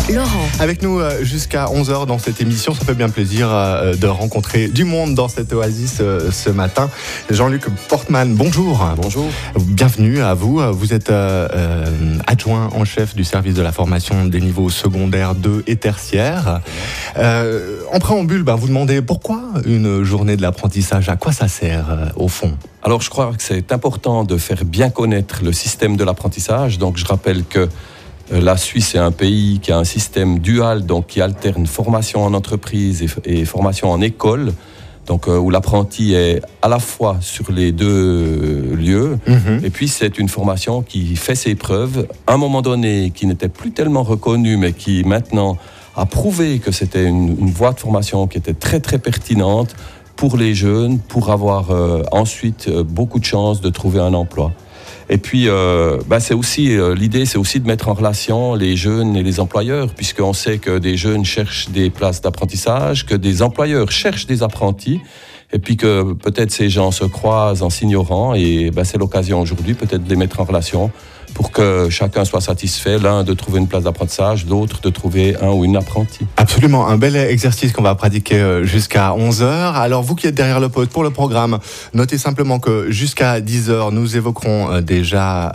Laurent. Avec nous jusqu'à 11h dans cette émission, ça fait bien plaisir de rencontrer du monde dans cette oasis ce matin. Jean-Luc Portman, bonjour. Bonjour. Bienvenue à vous. Vous êtes adjoint en chef du service de la formation des niveaux secondaires 2 et tertiaires. En préambule, vous demandez pourquoi une journée de l'apprentissage, à quoi ça sert au fond ? Alors je crois que c'est important de faire bien connaître le système de l'apprentissage. Donc je rappelle que la Suisse est un pays qui a un système dual, donc qui alterne formation en entreprise et formation en école, donc où l'apprenti est à la fois sur les deux lieux. Et puis c'est une formation qui fait ses preuves. À un moment donné, qui n'était plus tellement reconnue, mais qui maintenant a prouvé que c'était une voie de formation qui était très très pertinente pour les jeunes, pour avoir ensuite beaucoup de chances de trouver un emploi. Et puis, c'est aussi l'idée, c'est aussi de mettre en relation les jeunes et les employeurs, puisqu'on sait que des jeunes cherchent des places d'apprentissage, que des employeurs cherchent des apprentis, et puis que peut-être ces gens se croisent en s'ignorant, et c'est l'occasion aujourd'hui peut-être de les mettre en relation pour que chacun soit satisfait, l'un de trouver une place d'apprentissage, l'autre de trouver un ou une apprentie. Absolument, un bel exercice qu'on va pratiquer jusqu'à 11h. Alors vous qui êtes derrière le poste pour le programme, notez simplement que jusqu'à 10h, nous évoquerons déjà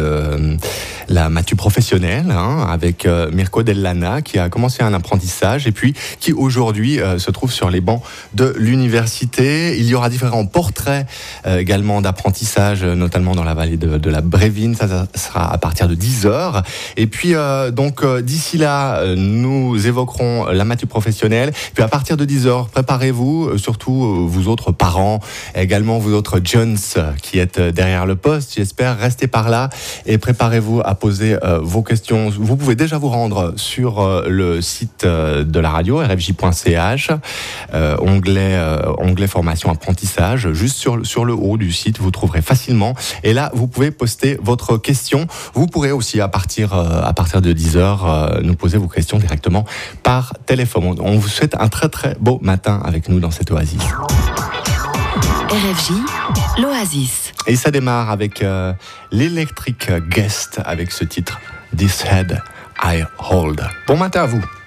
la matu professionnelle avec Mirko Dell'Anna qui a commencé un apprentissage et puis qui aujourd'hui se trouve sur les bancs de l'université. Il y aura différents portraits également d'apprentissage, notamment dans la vallée de la Brévine. Ça sera à partir de 10h. Et puis, d'ici là, nous évoquerons la matu professionnelle. Puis, à partir de 10h, préparez-vous, surtout vous autres parents, également vous autres Jones qui êtes derrière le poste. J'espère, restez par là et préparez-vous à poser vos questions. Vous pouvez déjà vous rendre sur le site de la radio, rfj.ch, onglet formation apprentissage. Juste sur le haut du site, vous trouverez facilement. Et là, vous pouvez poster votre question. Vous pourrez aussi, à partir de 10h, nous poser vos questions directement par téléphone. On vous souhaite un très très beau matin avec nous dans cette oasis. RFJ, l'oasis. Et ça démarre avec l'Electric Guest avec ce titre This Head I Hold. Bon matin à vous.